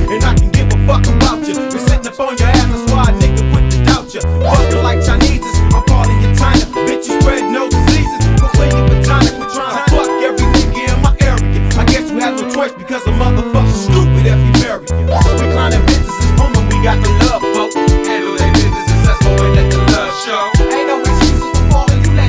and I can give a fuck about you. Been sitting up on your ass, that's why a nigga quit to doubt you. Fucking like Chinese